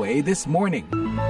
VOA This Morning.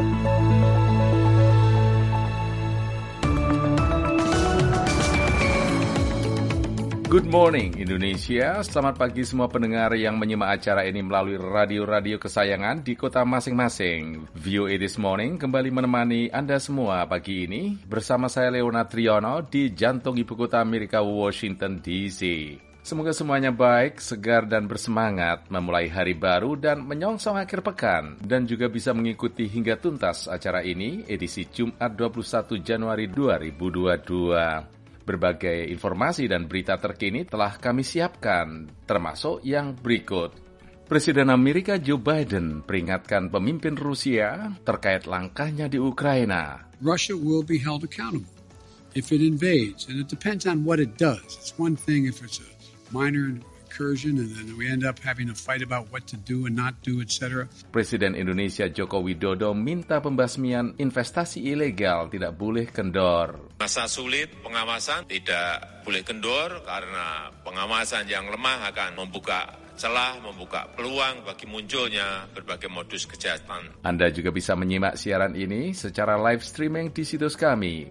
Good morning Indonesia, selamat pagi semua pendengar yang menyimak acara ini melalui radio-radio kesayangan di kota masing-masing. VOA This Morning kembali menemani Anda semua pagi ini bersama saya Leona Triono di jantung ibu kota Amerika, Washington DC. Semoga semuanya baik, segar dan bersemangat memulai hari baru dan menyongsong akhir pekan dan juga bisa mengikuti hingga tuntas acara ini edisi Jumat 21 Januari 2022. Berbagai informasi dan berita terkini telah kami siapkan, termasuk yang berikut. Presiden Amerika Joe Biden peringatkan pemimpin Rusia terkait langkahnya di Ukraina. Russia will be held accountable if it invades, and it depends on what it does. It's one thing if it's a minor incursion and then we end up having a fight about what to do and not do, etc. Presiden Indonesia Joko Widodo minta pembasmian investasi ilegal tidak boleh kendor. Masa sulit pengawasan tidak boleh kendor karena pengawasan yang lemah akan membuka celah, membuka peluang bagi munculnya berbagai modus kejahatan. Anda juga bisa menyimak siaran ini secara live streaming di situs kami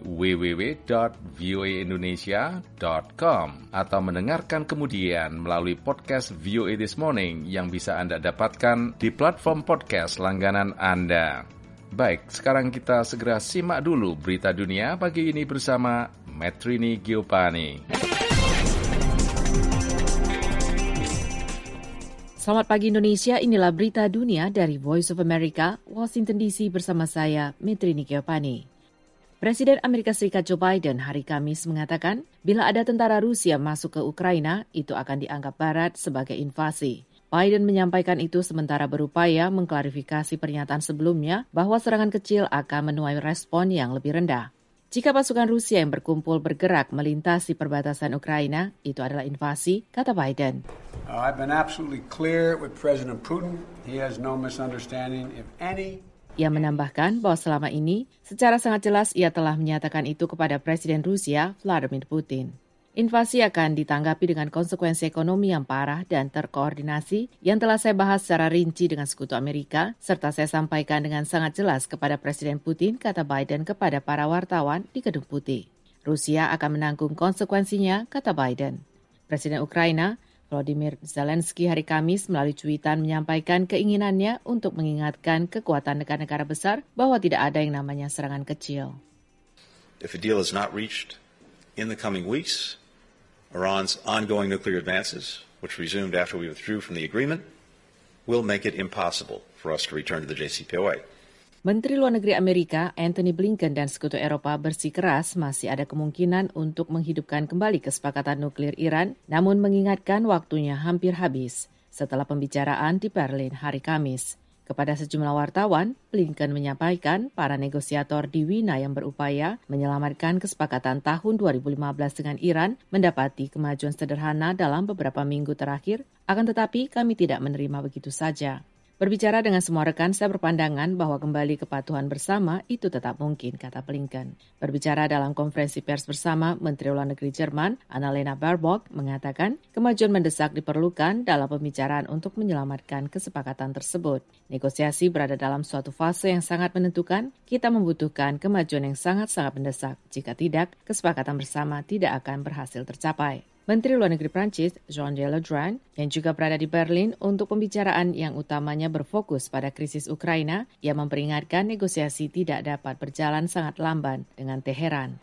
www.voaindonesia.com atau mendengarkan kemudian melalui podcast VOA This Morning yang bisa Anda dapatkan di platform podcast langganan Anda. Baik, sekarang kita segera simak dulu berita dunia pagi ini bersama Metrini Giopani. Selamat pagi Indonesia, inilah berita dunia dari Voice of America, Washington DC bersama saya, Metrini Giopani. Presiden Amerika Serikat Joe Biden hari Kamis mengatakan, bila ada tentara Rusia masuk ke Ukraina, itu akan dianggap Barat sebagai invasi. Biden menyampaikan itu sementara berupaya mengklarifikasi pernyataan sebelumnya bahwa serangan kecil akan menuai respon yang lebih rendah. Jika pasukan Rusia yang berkumpul bergerak melintasi perbatasan Ukraina, itu adalah invasi, kata Biden. I've been absolutely clear with President Putin. He has no misunderstanding, if any. Ia menambahkan bahwa selama ini, secara sangat jelas ia telah menyatakan itu kepada Presiden Rusia, Vladimir Putin. Invasi akan ditanggapi dengan konsekuensi ekonomi yang parah dan terkoordinasi yang telah saya bahas secara rinci dengan sekutu Amerika, serta saya sampaikan dengan sangat jelas kepada Presiden Putin, kata Biden kepada para wartawan di Gedung Putih. Rusia akan menanggung konsekuensinya, kata Biden. Presiden Ukraina, Volodymyr Zelensky hari Kamis melalui cuitan menyampaikan keinginannya untuk mengingatkan kekuatan negara-negara besar bahwa tidak ada yang namanya serangan kecil. If a deal is not reached in the coming weeks, Iran's ongoing nuclear advances, which resumed after we withdrew from the agreement, will make it impossible for us to return to the JCPOA. Menteri Luar Negeri Amerika Antony Blinken dan Sekutu Eropa bersikeras masih ada kemungkinan untuk menghidupkan kembali kesepakatan nuklir Iran, namun mengingatkan waktunya hampir habis setelah pembicaraan di Berlin hari Kamis. Kepada sejumlah wartawan, Blinken menyampaikan para negosiator di Wina yang berupaya menyelamatkan kesepakatan tahun 2015 dengan Iran mendapati kemajuan sederhana dalam beberapa minggu terakhir, akan tetapi kami tidak menerima begitu saja. Berbicara dengan semua rekan, saya berpandangan bahwa kembali kepatuhan bersama itu tetap mungkin, kata Blinken. Berbicara dalam konferensi pers bersama, Menteri Luar Negeri Jerman, Annalena Baerbock, mengatakan kemajuan mendesak diperlukan dalam pembicaraan untuk menyelamatkan kesepakatan tersebut. Negosiasi berada dalam suatu fase yang sangat menentukan, kita membutuhkan kemajuan yang sangat-sangat mendesak. Jika tidak, kesepakatan bersama tidak akan berhasil tercapai. Menteri Luar Negeri Prancis, Jean-Yves Le Drian, yang juga berada di Berlin untuk pembicaraan yang utamanya berfokus pada krisis Ukraina, yang memperingatkan negosiasi tidak dapat berjalan sangat lamban dengan Teheran.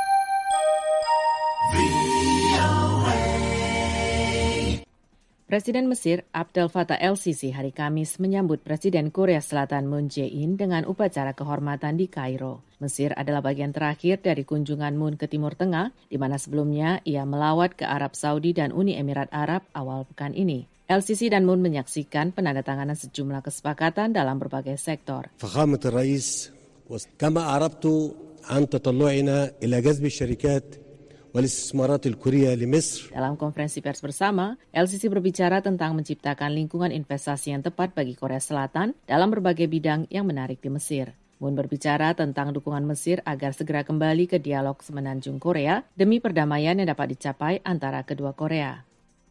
Presiden Mesir Abdel Fattah el-Sisi hari Kamis menyambut Presiden Korea Selatan Moon Jae-in dengan upacara kehormatan di Kairo. Mesir adalah bagian terakhir dari kunjungan Moon ke Timur Tengah, di mana sebelumnya ia melawat ke Arab Saudi dan Uni Emirat Arab awal pekan ini. El-Sisi dan Moon menyaksikan penandatanganan sejumlah kesepakatan dalam berbagai sektor. فخامة الرئيس كما أعربت عن تطلعنا إلى جذب الشركات والاستثمارات الكورية لمصر. Dalam konferensi pers bersama, El-Sisi berbicara tentang menciptakan lingkungan investasi yang tepat bagi Korea Selatan dalam berbagai bidang yang menarik di Mesir. Moon berbicara tentang dukungan Mesir agar segera kembali ke dialog semenanjung Korea demi perdamaian yang dapat dicapai antara kedua Korea.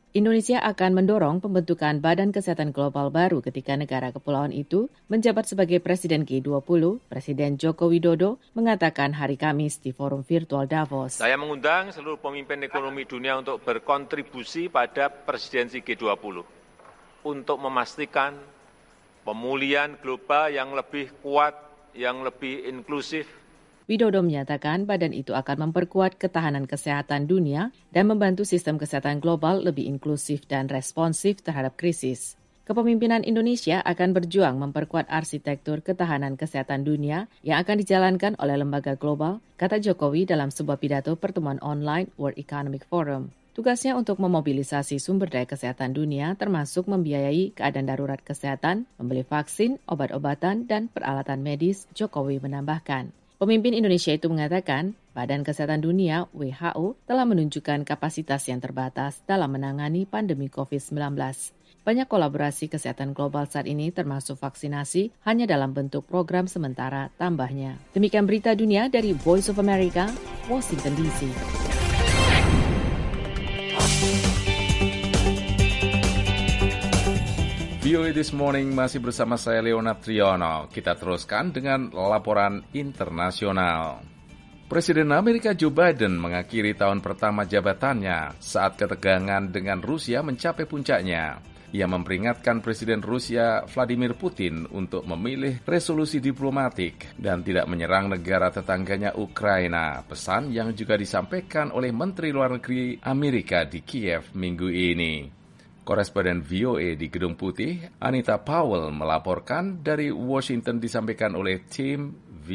Indonesia akan mendorong pembentukan Badan Kesehatan Global baru ketika negara kepulauan itu menjabat sebagai Presiden G20, Presiden Joko Widodo mengatakan hari Kamis di forum virtual Davos. Saya mengundang seluruh pemimpin ekonomi dunia untuk berkontribusi pada presidensi G20 untuk memastikan pemulihan global yang lebih kuat, yang lebih inklusif. Widodo menyatakan badan itu akan memperkuat ketahanan kesehatan dunia dan membantu sistem kesehatan global lebih inklusif dan responsif terhadap krisis. Kepemimpinan Indonesia akan berjuang memperkuat arsitektur ketahanan kesehatan dunia yang akan dijalankan oleh lembaga global, kata Jokowi dalam sebuah pidato pertemuan online World Economic Forum. Tugasnya untuk memobilisasi sumber daya kesehatan dunia termasuk membiayai keadaan darurat kesehatan, membeli vaksin, obat-obatan, dan peralatan medis, Jokowi menambahkan. Pemimpin Indonesia itu mengatakan, Badan Kesehatan Dunia (WHO) telah menunjukkan kapasitas yang terbatas dalam menangani pandemi COVID-19. Banyak kolaborasi kesehatan global saat ini termasuk vaksinasi hanya dalam bentuk program sementara tambahnya. Demikian berita dunia dari Voice of America, Washington DC. VOA This Morning masih bersama saya Leonard Triono. Kita teruskan dengan laporan internasional. Presiden Amerika Joe Biden mengakhiri tahun pertama jabatannya saat ketegangan dengan Rusia mencapai puncaknya. Ia memperingatkan Presiden Rusia Vladimir Putin untuk memilih resolusi diplomatik dan tidak menyerang negara tetangganya Ukraina, pesan yang juga disampaikan oleh Menteri Luar Negeri Amerika di Kiev minggu ini. Koresponden VOA di Gedung Putih, Anita Powell melaporkan dari Washington disampaikan oleh tim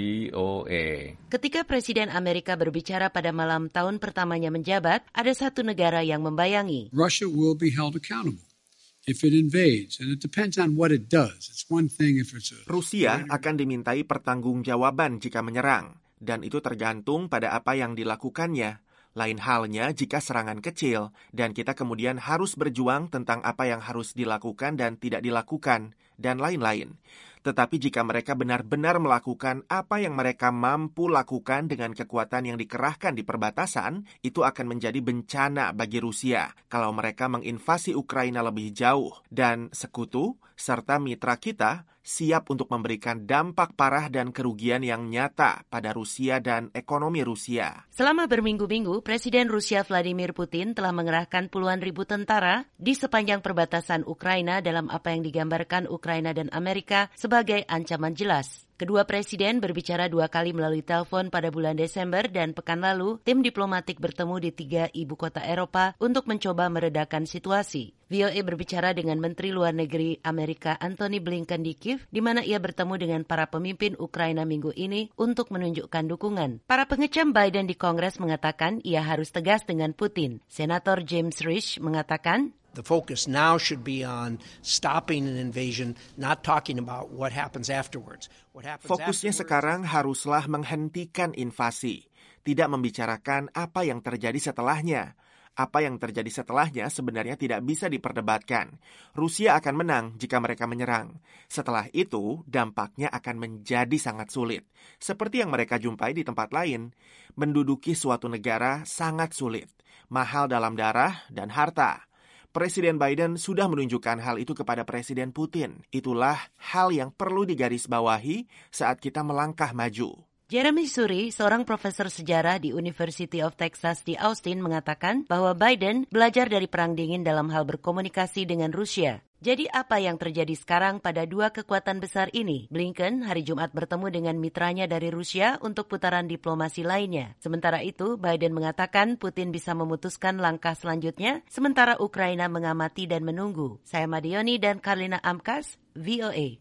VOA. Ketika Presiden Amerika berbicara pada malam tahun pertamanya menjabat, ada satu negara yang membayangi. Russia will be held accountable if it invades, and it depends on what it does. It's one thing if it's a... Rusia akan dimintai pertanggungjawaban jika menyerang, dan itu tergantung pada apa yang dilakukannya. Lain halnya jika serangan kecil, dan kita kemudian harus berjuang tentang apa yang harus dilakukan dan tidak dilakukan, dan lain-lain. Tetapi jika mereka benar-benar melakukan apa yang mereka mampu lakukan dengan kekuatan yang dikerahkan di perbatasan, itu akan menjadi bencana bagi Rusia kalau mereka menginvasi Ukraina lebih jauh. Dan sekutu serta mitra kita siap untuk memberikan dampak parah dan kerugian yang nyata pada Rusia dan ekonomi Rusia. Selama berminggu-minggu, Presiden Rusia Vladimir Putin telah mengerahkan puluhan ribu tentara di sepanjang perbatasan Ukraina dalam apa yang digambarkan Ukraina dan Amerika sebagai ancaman jelas. Kedua presiden berbicara 2 kali melalui telepon pada bulan Desember dan pekan lalu, tim diplomatik bertemu di 3 ibu kota Eropa untuk mencoba meredakan situasi. VOA berbicara dengan Menteri Luar Negeri Amerika Antony Blinken di Kiev, di mana ia bertemu dengan para pemimpin Ukraina minggu ini untuk menunjukkan dukungan. Para pengecam Biden di Kongres mengatakan ia harus tegas dengan Putin. Senator James Risch mengatakan, the focus now should be on stopping an invasion, not talking about what happens afterwards. Fokusnya sekarang haruslah menghentikan invasi, tidak membicarakan apa yang terjadi setelahnya. Apa yang terjadi setelahnya sebenarnya tidak bisa diperdebatkan. Rusia akan menang jika mereka menyerang. Setelah itu, dampaknya akan menjadi sangat sulit. Seperti yang mereka jumpai di tempat lain, menduduki suatu negara sangat sulit, mahal dalam darah dan harta. Presiden Biden sudah menunjukkan hal itu kepada Presiden Putin. Itulah hal yang perlu digarisbawahi saat kita melangkah maju. Jeremy Suri, seorang profesor sejarah di University of Texas di Austin, mengatakan bahwa Biden belajar dari Perang Dingin dalam hal berkomunikasi dengan Rusia. Jadi apa yang terjadi sekarang pada 2 kekuatan besar ini? Blinken hari Jumat bertemu dengan mitranya dari Rusia untuk putaran diplomasi lainnya. Sementara itu, Biden mengatakan Putin bisa memutuskan langkah selanjutnya, sementara Ukraina mengamati dan menunggu. Saya Madioni dan Karlina Amkas, VOA.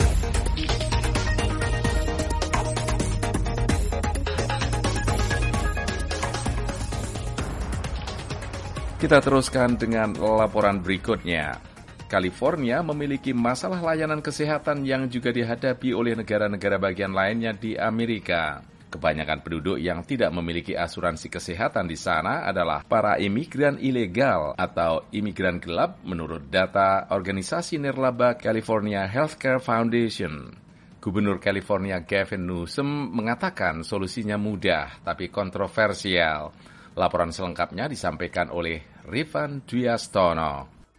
Kita teruskan dengan laporan berikutnya. California memiliki masalah layanan kesehatan yang juga dihadapi oleh negara-negara bagian lainnya di Amerika. Kebanyakan penduduk yang tidak memiliki asuransi kesehatan di sana adalah para imigran ilegal atau imigran gelap menurut data organisasi nirlaba California Healthcare Foundation. Gubernur California Gavin Newsom mengatakan solusinya mudah tapi kontroversial. Laporan selengkapnya disampaikan oleh Rifan Dwiastono.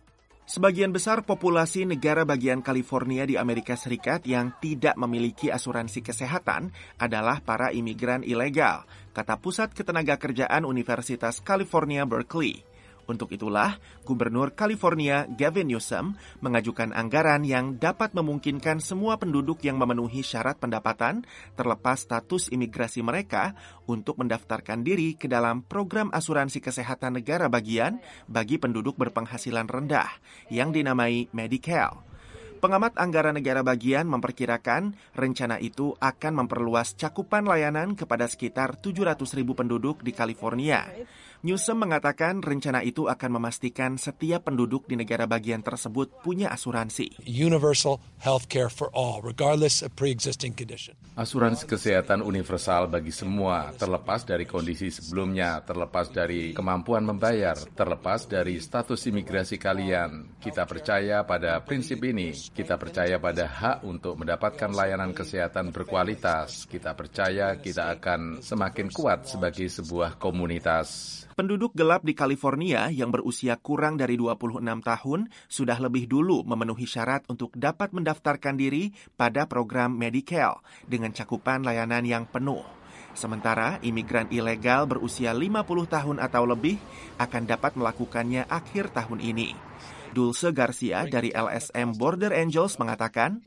Sebagian besar populasi negara bagian California di Amerika Serikat yang tidak memiliki asuransi kesehatan adalah para imigran ilegal, kata Pusat Ketenagakerjaan Universitas California, Berkeley. Untuk itulah, Gubernur California Gavin Newsom mengajukan anggaran yang dapat memungkinkan semua penduduk yang memenuhi syarat pendapatan terlepas status imigrasi mereka untuk mendaftarkan diri ke dalam program asuransi kesehatan negara bagian bagi penduduk berpenghasilan rendah yang dinamai Medi-Cal. Pengamat anggaran negara bagian memperkirakan rencana itu akan memperluas cakupan layanan kepada sekitar 700.000 penduduk di California. Newsom mengatakan rencana itu akan memastikan setiap penduduk di negara bagian tersebut punya asuransi. Universal health care for all, regardless of pre-existing condition. Asuransi kesehatan universal bagi semua, terlepas dari kondisi sebelumnya, terlepas dari kemampuan membayar, terlepas dari status imigrasi kalian. Kita percaya pada prinsip ini. Kita percaya pada hak untuk mendapatkan layanan kesehatan berkualitas. Kita percaya kita akan semakin kuat sebagai sebuah komunitas. Penduduk gelap di California yang berusia kurang dari 26 tahun sudah lebih dulu memenuhi syarat untuk dapat mendaftarkan diri pada program Medi-Cal dengan cakupan layanan yang penuh. Sementara imigran ilegal berusia 50 tahun atau lebih akan dapat melakukannya akhir tahun ini. Dulce Garcia dari LSM Border Angels mengatakan,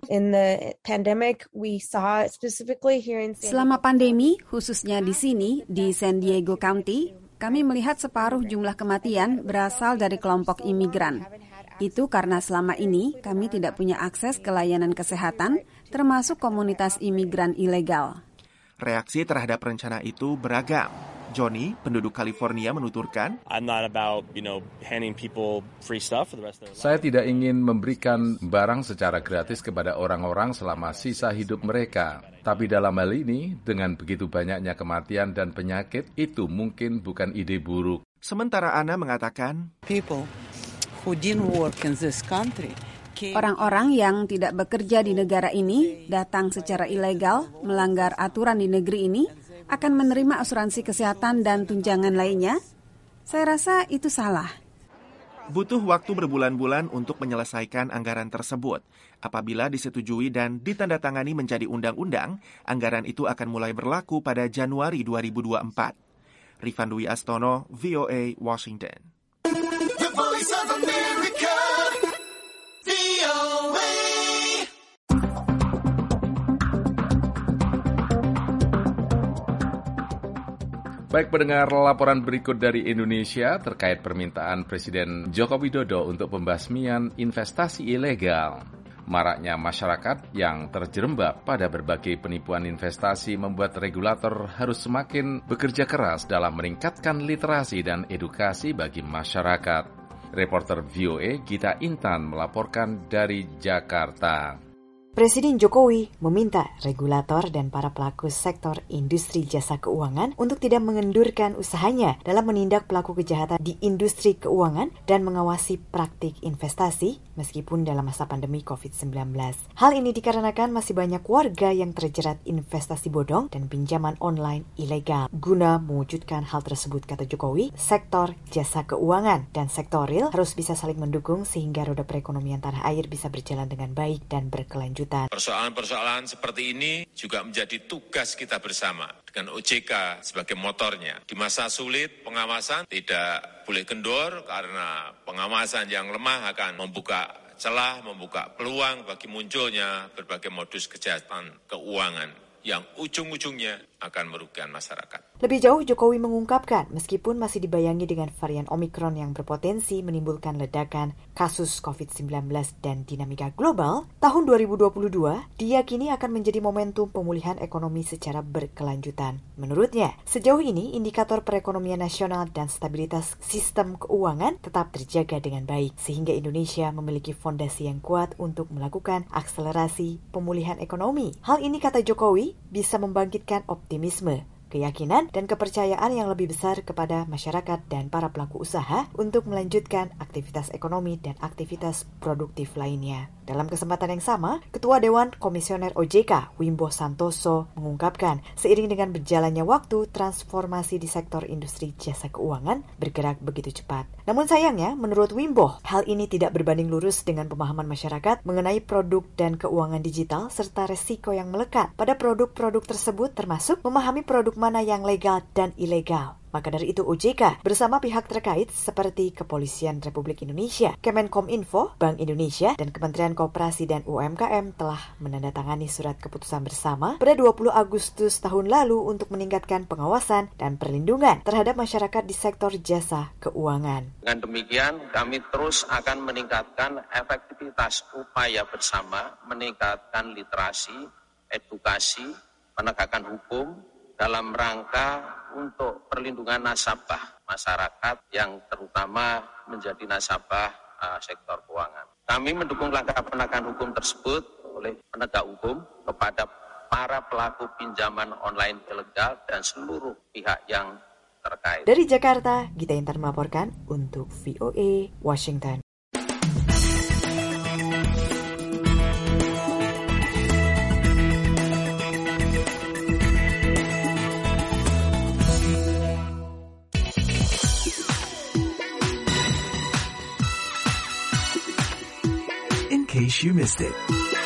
selama pandemi, khususnya di sini, di San Diego County, kami melihat separuh jumlah kematian berasal dari kelompok imigran. Itu karena selama ini kami tidak punya akses ke layanan kesehatan, termasuk komunitas imigran ilegal. Reaksi terhadap rencana itu beragam. Johnny, penduduk California, menuturkan, Saya tidak ingin memberikan barang secara gratis kepada orang-orang selama sisa hidup mereka. Tapi dalam hal ini, dengan begitu banyaknya kematian dan penyakit, itu mungkin bukan ide buruk. Sementara Anna mengatakan, orang-orang yang tidak bekerja di negara ini, datang secara ilegal, melanggar aturan di negeri ini, akan menerima asuransi kesehatan dan tunjangan lainnya? Saya rasa itu salah. Butuh waktu berbulan-bulan untuk menyelesaikan anggaran tersebut. Apabila disetujui dan ditandatangani menjadi undang-undang, anggaran itu akan mulai berlaku pada Januari 2024. Rifan Dwi Astono, VOA, Washington. The Voice of America, VOA. Baik pendengar, laporan berikut dari Indonesia terkait permintaan Presiden Joko Widodo untuk pembasmian investasi ilegal. Maraknya masyarakat yang terjerembab pada berbagai penipuan investasi membuat regulator harus semakin bekerja keras dalam meningkatkan literasi dan edukasi bagi masyarakat. Reporter VOA Gita Intan melaporkan dari Jakarta. Presiden Jokowi meminta regulator dan para pelaku sektor industri jasa keuangan untuk tidak mengendurkan usahanya dalam menindak pelaku kejahatan di industri keuangan dan mengawasi praktik investasi meskipun dalam masa pandemi COVID-19. Hal ini dikarenakan masih banyak warga yang terjerat investasi bodong dan pinjaman online ilegal. Guna mewujudkan hal tersebut, kata Jokowi, sektor jasa keuangan dan sektor real harus bisa saling mendukung sehingga roda perekonomian tanah air bisa berjalan dengan baik dan berkelanjutan. Persoalan-persoalan seperti ini juga menjadi tugas kita bersama dengan OJK sebagai motornya. Di masa sulit, pengawasan tidak boleh kendor karena pengawasan yang lemah akan membuka celah, membuka peluang bagi munculnya berbagai modus kejahatan keuangan yang ujung-ujungnya akan merugikan masyarakat. Lebih jauh, Jokowi mengungkapkan meskipun masih dibayangi dengan varian Omikron yang berpotensi menimbulkan ledakan kasus COVID-19 dan dinamika global, tahun 2022 diyakini akan menjadi momentum pemulihan ekonomi secara berkelanjutan. Menurutnya, sejauh ini indikator perekonomian nasional dan stabilitas sistem keuangan tetap terjaga dengan baik, sehingga Indonesia memiliki fondasi yang kuat untuk melakukan akselerasi pemulihan ekonomi. Hal ini, kata Jokowi, bisa membangkitkan optimisme, keyakinan, dan kepercayaan yang lebih besar kepada masyarakat dan para pelaku usaha untuk melanjutkan aktivitas ekonomi dan aktivitas produktif lainnya. Dalam kesempatan yang sama, Ketua Dewan Komisioner OJK, Wimbo Santoso, mengungkapkan seiring dengan berjalannya waktu, transformasi di sektor industri jasa keuangan bergerak begitu cepat. Namun sayangnya, menurut Wimbo, hal ini tidak berbanding lurus dengan pemahaman masyarakat mengenai produk dan keuangan digital serta resiko yang melekat pada produk-produk tersebut, termasuk memahami produk mana yang legal dan ilegal. Maka dari itu OJK bersama pihak terkait seperti Kepolisian Republik Indonesia, Kemenkominfo, Bank Indonesia, dan Kementerian Koperasi dan UMKM telah menandatangani surat keputusan bersama pada 20 Agustus tahun lalu untuk meningkatkan pengawasan dan perlindungan terhadap masyarakat di sektor jasa keuangan. Dengan demikian, kami terus akan meningkatkan efektivitas upaya bersama, meningkatkan literasi, edukasi, penegakan hukum, dalam rangka untuk perlindungan nasabah masyarakat yang terutama menjadi nasabah sektor keuangan. Kami mendukung langkah penegakan hukum tersebut oleh penegak hukum kepada para pelaku pinjaman online ilegal dan seluruh pihak yang terkait. Dari Jakarta, Gita Intan melaporkan untuk VOA Washington. In case you missed it.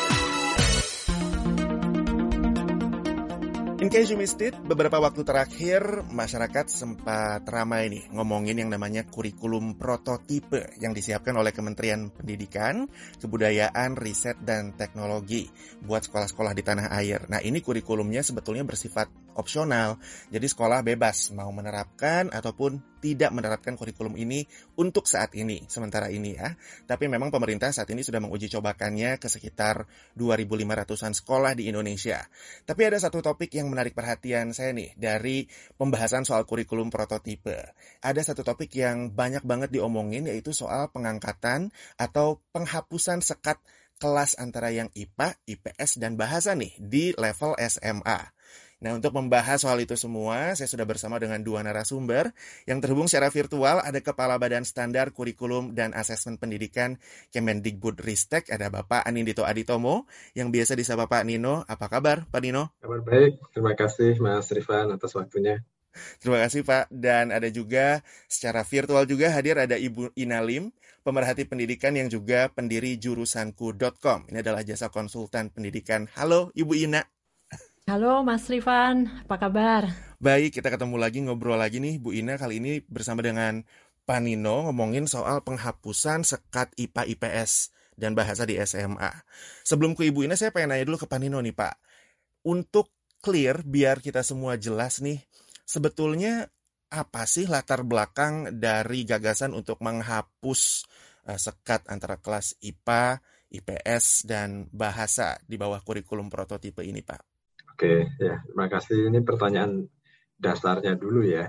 In case you missed it, beberapa waktu terakhir masyarakat sempat ramai nih ngomongin yang namanya kurikulum prototipe yang disiapkan oleh Kementerian Pendidikan, Kebudayaan, Riset, dan Teknologi buat sekolah-sekolah di tanah air. Nah, ini kurikulumnya sebetulnya bersifat opsional, jadi sekolah bebas mau menerapkan ataupun tidak menerapkan kurikulum ini untuk saat ini, sementara ini ya. Tapi memang pemerintah saat ini sudah menguji cobakannya ke sekitar 2.500-an sekolah di Indonesia. Tapi ada satu topik yang menarik perhatian saya nih dari pembahasan soal kurikulum prototipe. Ada satu topik yang banyak banget diomongin, yaitu soal pengangkatan atau penghapusan sekat kelas antara yang IPA, IPS, dan bahasa nih di level SMA. Nah, untuk membahas soal itu semua, saya sudah bersama dengan dua narasumber yang terhubung secara virtual. Ada Kepala Badan Standar Kurikulum dan Asesmen Pendidikan Kemendikbudristek, ada Bapak Anindito Aditomo, yang biasa disapa Pak Nino. Apa kabar, Pak Nino? Kabar baik, terima kasih Mas Rifan atas waktunya. Terima kasih Pak. Dan ada juga secara virtual juga hadir ada Ibu Ina Lim, pemerhati pendidikan yang juga pendiri jurusanku.com. Ini adalah jasa konsultan pendidikan. Halo Ibu Ina. Halo Mas Rifan, apa kabar? Baik, kita ketemu lagi, ngobrol lagi nih Bu Ina, kali ini bersama dengan Pak Nino ngomongin soal penghapusan sekat IPA, IPS, dan bahasa di SMA. Sebelum ke Ibu Ina, saya pengen nanya dulu ke Pak Nino nih Pak. Untuk clear, biar kita semua jelas nih, sebetulnya apa sih latar belakang dari gagasan untuk menghapus sekat antara kelas IPA, IPS, dan bahasa di bawah kurikulum prototipe ini Pak? Oke, ya, terima kasih. Ini pertanyaan dasarnya dulu ya.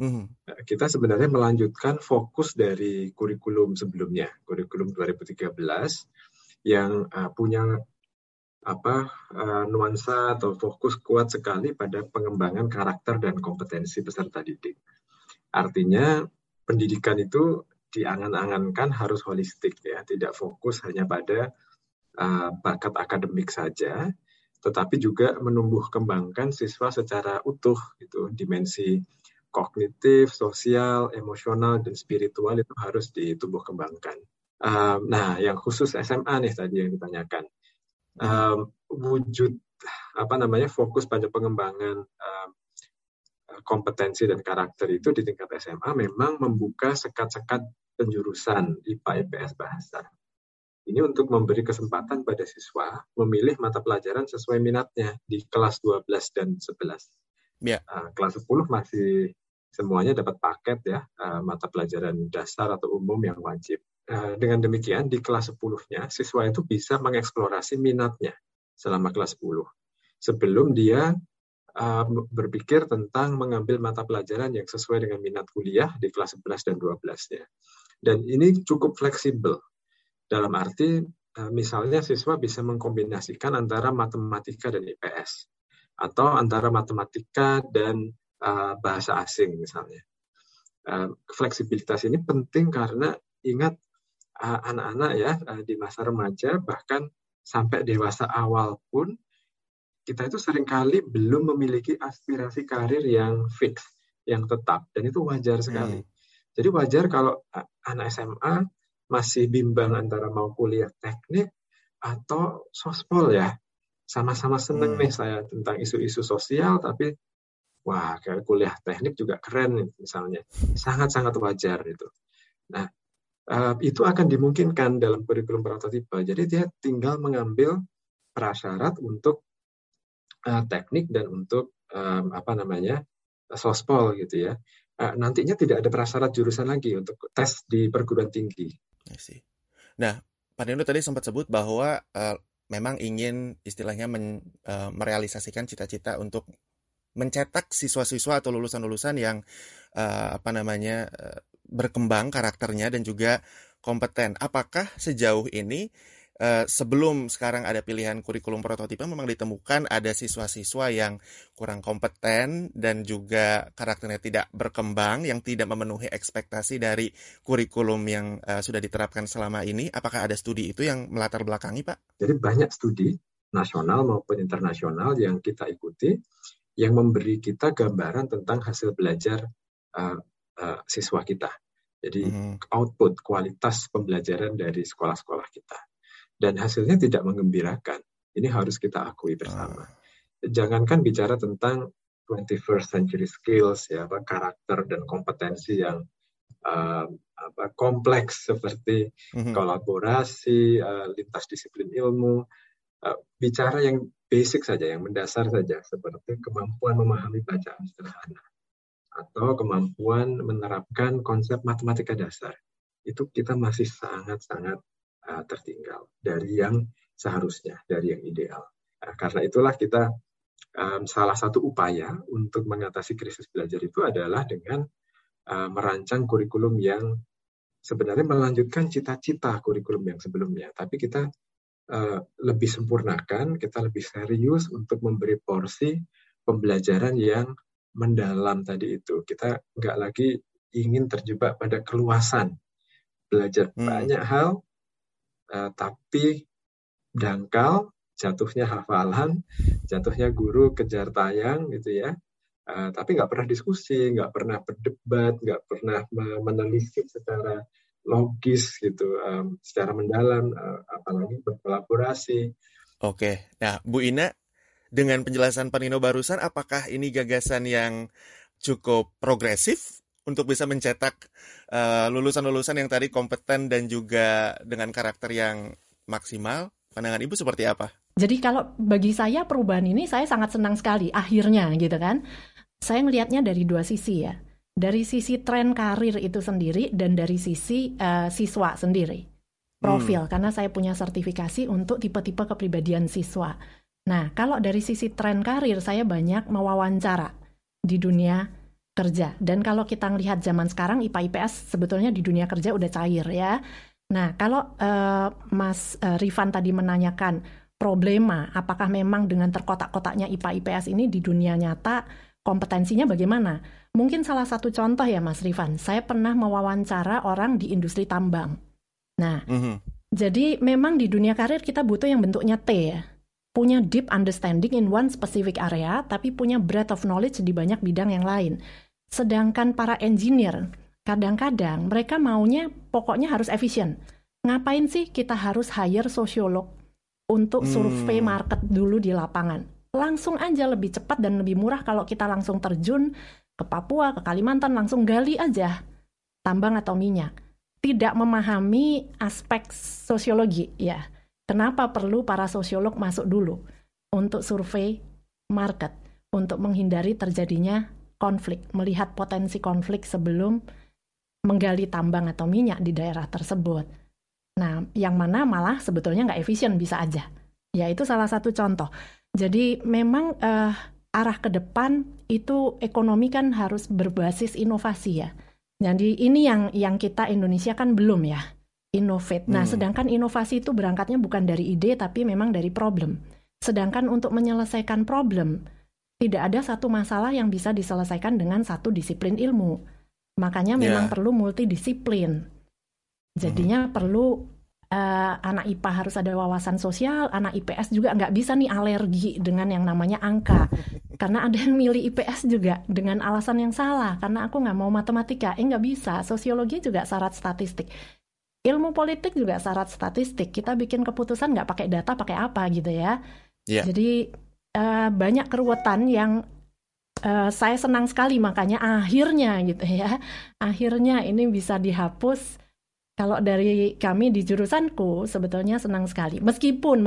Kita sebenarnya melanjutkan fokus dari kurikulum sebelumnya, kurikulum 2013, yang punya nuansa atau fokus kuat sekali pada pengembangan karakter dan kompetensi peserta didik. Artinya, pendidikan itu diangan-angankan harus holistik ya, tidak fokus hanya pada bakat akademik saja, tetapi juga menumbuh kembangkan siswa secara utuh gitu. Dimensi kognitif, sosial, emosional, dan spiritual itu harus ditumbuh kembangkan. Nah, yang khusus SMA nih tadi yang ditanyakan. Wujud fokus pada pengembangan kompetensi dan karakter itu di tingkat SMA memang membuka sekat-sekat penjurusan IPA, IPS, bahasa. Ini untuk memberi kesempatan pada siswa memilih mata pelajaran sesuai minatnya di kelas 12 dan 11. Yeah. Kelas 10 masih semuanya dapat paket ya, mata pelajaran dasar atau umum yang wajib. Dengan demikian di kelas 10-nya siswa itu bisa mengeksplorasi minatnya selama kelas 10. Sebelum dia berpikir tentang mengambil mata pelajaran yang sesuai dengan minat kuliah di kelas 11 dan 12-nya. Dan ini cukup fleksibel. Dalam arti, misalnya siswa bisa mengkombinasikan antara matematika dan IPS, atau antara matematika dan bahasa asing misalnya. Fleksibilitas ini penting karena ingat, anak-anak ya di masa remaja bahkan sampai dewasa awal pun kita itu seringkali belum memiliki aspirasi karir yang fix, yang tetap, dan itu wajar sekali. Jadi wajar kalau anak SMA masih bimbang antara mau kuliah teknik atau sospol ya. Sama-sama seneng nih saya tentang isu-isu sosial, tapi wah kayak kuliah teknik juga keren misalnya. Sangat-sangat wajar itu. Nah, itu akan dimungkinkan dalam kurikulum prototipe. Jadi dia tinggal mengambil prasyarat untuk teknik dan untuk sospol gitu ya. Nantinya tidak ada prasyarat jurusan lagi untuk tes di perguruan tinggi. Nah, Pak Nino tadi sempat sebut bahwa memang ingin istilahnya merealisasikan cita-cita untuk mencetak siswa-siswa atau lulusan-lulusan yang berkembang karakternya dan juga kompeten. Apakah sejauh ini sebelum sekarang ada pilihan kurikulum prototipe memang ditemukan ada siswa-siswa yang kurang kompeten dan juga karakternya tidak berkembang, yang tidak memenuhi ekspektasi dari kurikulum yang sudah diterapkan selama ini? Apakah ada studi itu yang melatar belakangi, Pak? Jadi banyak studi nasional maupun internasional yang kita ikuti yang memberi kita gambaran tentang hasil belajar siswa kita. Jadi output, kualitas pembelajaran dari sekolah-sekolah kita. Dan hasilnya tidak menggembirakan. Ini harus kita akui bersama. Jangankan bicara tentang 21st century skills, ya, karakter dan kompetensi yang kompleks seperti kolaborasi, lintas disiplin ilmu. Bicara yang basic saja, yang mendasar saja, seperti kemampuan memahami bacaan sederhana atau kemampuan menerapkan konsep matematika dasar. Itu kita masih sangat-sangat tertinggal dari yang seharusnya, dari yang ideal. Karena itulah kita salah satu upaya untuk mengatasi krisis belajar itu adalah dengan merancang kurikulum yang sebenarnya melanjutkan cita-cita kurikulum yang sebelumnya, tapi kita lebih sempurnakan, kita lebih serius untuk memberi porsi pembelajaran yang mendalam tadi itu. Kita nggak lagi ingin terjebak pada keluasan, belajar banyak hal, tapi dangkal, jatuhnya hafalan, jatuhnya guru kejar tayang gitu ya. Tapi nggak pernah diskusi, nggak pernah berdebat, nggak pernah menelisik secara logis gitu, secara mendalam, apalagi berkolaborasi. Oke, nah Bu Ina, dengan penjelasan Pak Nino barusan, apakah ini gagasan yang cukup progresif untuk bisa mencetak lulusan-lulusan yang tadi kompeten dan juga dengan karakter yang maksimal? Pandangan Ibu seperti apa? Jadi kalau bagi saya perubahan ini saya sangat senang sekali akhirnya gitu kan. Saya melihatnya dari dua sisi ya. Dari sisi tren karir itu sendiri dan dari sisi siswa sendiri. Profil, karena saya punya sertifikasi untuk tipe-tipe kepribadian siswa. Nah, kalau dari sisi tren karir saya banyak mewawancara di dunia kerja. Dan kalau kita ngelihat zaman sekarang IPA IPS sebetulnya di dunia kerja udah cair ya. Nah, kalau Mas Rifan tadi menanyakan problema, apakah memang dengan terkotak-kotaknya IPA IPS ini di dunia nyata kompetensinya bagaimana? Mungkin salah satu contoh ya Mas Rifan, saya pernah mewawancara orang di industri tambang. Nah, jadi memang di dunia karir kita butuh yang bentuknya T ya. Punya deep understanding in one specific area, tapi punya breadth of knowledge di banyak bidang yang lain. Sedangkan para engineer, kadang-kadang mereka maunya pokoknya harus efisien. Ngapain sih kita harus hire sosiolog untuk survei market dulu di lapangan? Langsung aja lebih cepat dan lebih murah kalau kita langsung terjun ke Papua, ke Kalimantan, langsung gali aja tambang atau minyak. Tidak memahami aspek sosiologi, ya. Kenapa perlu para sosiolog masuk dulu untuk survei market, untuk menghindari terjadinya konflik, melihat potensi konflik sebelum menggali tambang atau minyak di daerah tersebut. Nah, yang mana malah sebetulnya nggak efisien bisa aja. Ya, itu salah satu contoh. Jadi memang arah ke depan itu ekonomi kan harus berbasis inovasi ya. Jadi ini yang kita Indonesia kan belum ya, innovate. Nah, sedangkan inovasi itu berangkatnya bukan dari ide tapi memang dari problem. Sedangkan untuk menyelesaikan problem, tidak ada satu masalah yang bisa diselesaikan dengan satu disiplin ilmu. Makanya memang perlu multidisiplin. Jadinya perlu anak IPA harus ada wawasan sosial, anak IPS juga nggak bisa nih alergi dengan yang namanya angka. Karena ada yang milih IPS juga dengan alasan yang salah, karena aku nggak mau matematika. Nggak bisa, sosiologi juga syarat statistik. Ilmu politik juga syarat statistik. Kita bikin keputusan nggak pakai data, pakai apa gitu ya. Yeah. Jadi banyak keruwetan yang saya senang sekali, makanya akhirnya gitu ya. Akhirnya ini bisa dihapus. Kalau dari kami di jurusanku sebetulnya senang sekali. Meskipun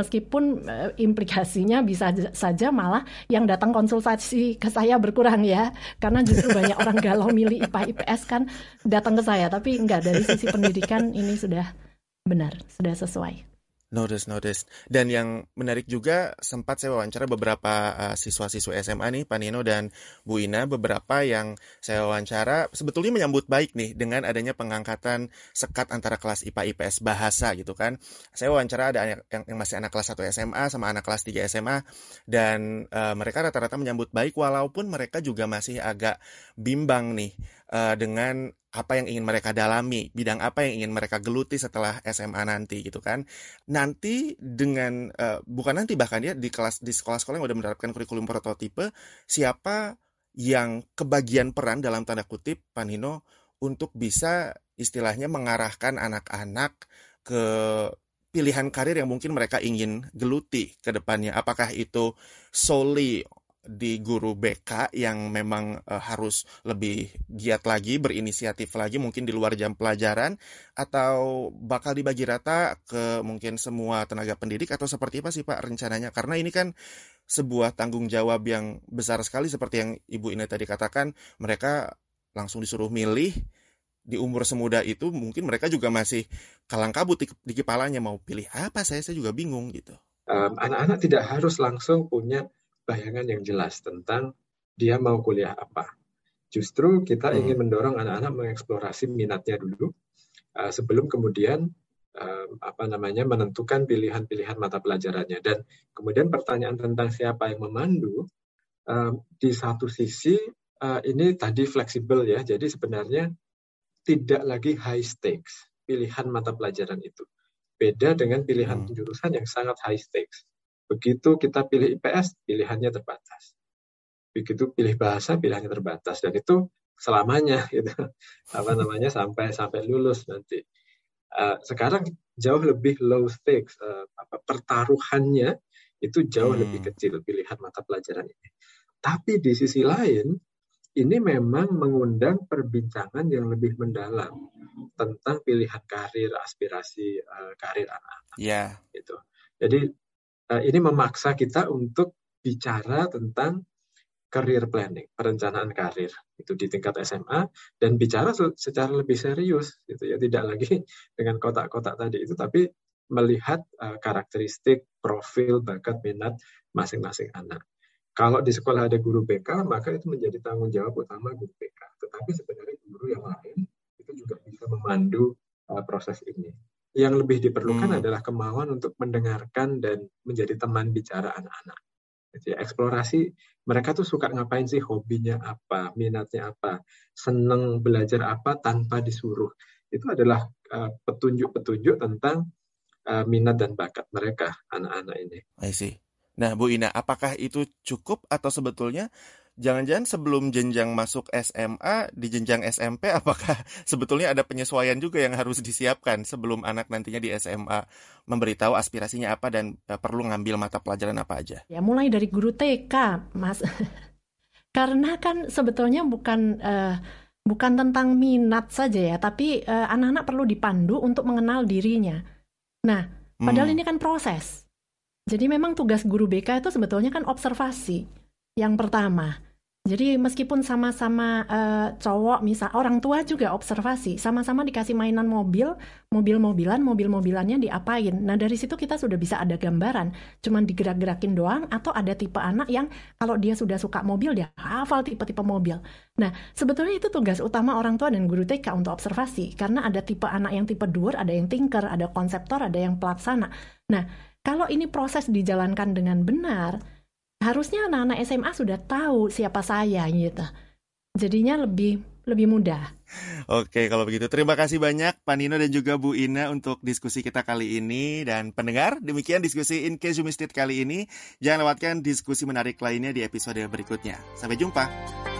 implikasinya bisa saja malah yang datang konsultasi ke saya berkurang ya. Karena justru banyak orang galau milih IPA IPS kan datang ke saya. Tapi enggak, dari sisi pendidikan ini sudah benar, sudah sesuai. Notice. Dan yang menarik juga, sempat saya wawancara beberapa siswa-siswa SMA nih, Pak Nino dan Bu Ina, beberapa yang saya wawancara sebetulnya menyambut baik nih dengan adanya pengangkatan sekat antara kelas IPA IPS bahasa gitu kan. Saya wawancara ada yang masih anak kelas 1 SMA sama anak kelas 3 SMA, dan mereka rata-rata menyambut baik walaupun mereka juga masih agak bimbang nih dengan apa yang ingin mereka dalami, bidang apa yang ingin mereka geluti setelah SMA nanti gitu kan. Nanti dengan bukan nanti, bahkan ya di sekolah-sekolah yang udah menerapkan kurikulum prototipe, siapa yang kebagian peran dalam tanda kutip, Pak Nino, untuk bisa istilahnya mengarahkan anak-anak ke pilihan karir yang mungkin mereka ingin geluti ke depannya. Apakah itu solely di guru BK yang memang harus lebih giat lagi, berinisiatif lagi mungkin di luar jam pelajaran, atau bakal dibagi rata ke mungkin semua tenaga pendidik, atau seperti apa sih Pak rencananya? Karena ini kan sebuah tanggung jawab yang besar sekali, seperti yang Ibu Ina tadi katakan, mereka langsung disuruh milih di umur semuda itu. Mungkin mereka juga masih kalang kabut di kepalanya, mau pilih apa, saya juga bingung gitu. Anak-anak tidak harus langsung punya bayangan yang jelas tentang dia mau kuliah apa. Justru kita ingin mendorong anak-anak mengeksplorasi minatnya dulu sebelum kemudian menentukan pilihan-pilihan mata pelajarannya. Dan kemudian pertanyaan tentang siapa yang memandu, di satu sisi ini tadi fleksibel ya. Jadi sebenarnya tidak lagi high stakes pilihan mata pelajaran itu. Beda dengan pilihan jurusan yang sangat high stakes. Begitu kita pilih IPS, pilihannya terbatas. Begitu pilih bahasa, pilihannya terbatas. Dan itu selamanya, gitu. Sampai lulus nanti. Sekarang jauh lebih low stakes. Pertaruhannya itu jauh lebih kecil, pilihan mata pelajaran ini. Tapi di sisi lain, ini memang mengundang perbincangan yang lebih mendalam tentang pilihan karir, aspirasi karir anak-anak. Yeah. Gitu. Jadi, ini memaksa kita untuk bicara tentang career planning, perencanaan karir itu di tingkat SMA, dan bicara secara lebih serius gitu ya, tidak lagi dengan kotak-kotak tadi itu, tapi melihat karakteristik, profil, bakat, minat masing-masing anak. Kalau di sekolah ada guru BK, maka itu menjadi tanggung jawab utama guru BK. Tetapi sebenarnya guru yang lain itu juga bisa memandu proses ini. Yang lebih diperlukan adalah kemauan untuk mendengarkan dan menjadi teman bicara anak-anak. Jadi eksplorasi, mereka tuh suka ngapain sih, hobinya apa, minatnya apa, seneng belajar apa tanpa disuruh. Itu adalah petunjuk-petunjuk tentang minat dan bakat mereka, anak-anak ini. I see. Nah, Bu Ina, apakah itu cukup atau sebetulnya jangan-jangan sebelum jenjang masuk SMA, di jenjang SMP, apakah sebetulnya ada penyesuaian juga yang harus disiapkan sebelum anak nantinya di SMA memberitahu aspirasinya apa dan perlu ngambil mata pelajaran apa aja? Ya, mulai dari guru TK, Mas. Karena kan sebetulnya bukan tentang minat saja ya, tapi anak-anak perlu dipandu untuk mengenal dirinya. Nah, padahal ini kan proses. Jadi memang tugas guru BK itu sebetulnya kan observasi. Yang pertama, jadi meskipun sama-sama cowok, misal orang tua juga observasi, sama-sama dikasih mainan mobil-mobilannya diapain. Nah dari situ kita sudah bisa ada gambaran, cuman digerak-gerakin doang, atau ada tipe anak yang kalau dia sudah suka mobil, dia hafal tipe-tipe mobil. Nah sebetulnya itu tugas utama orang tua dan guru TK untuk observasi, karena ada tipe anak yang tipe doer, ada yang thinker, ada konseptor, ada yang pelaksana. Nah kalau ini proses dijalankan dengan benar, harusnya anak-anak SMA sudah tahu siapa saya gitu. Jadinya lebih lebih mudah. Oke, kalau begitu terima kasih banyak Pak Nino dan juga Bu Ina untuk diskusi kita kali ini. Dan pendengar, demikian diskusi In Case You Missed It kali ini. Jangan lewatkan diskusi menarik lainnya di episode berikutnya. Sampai jumpa.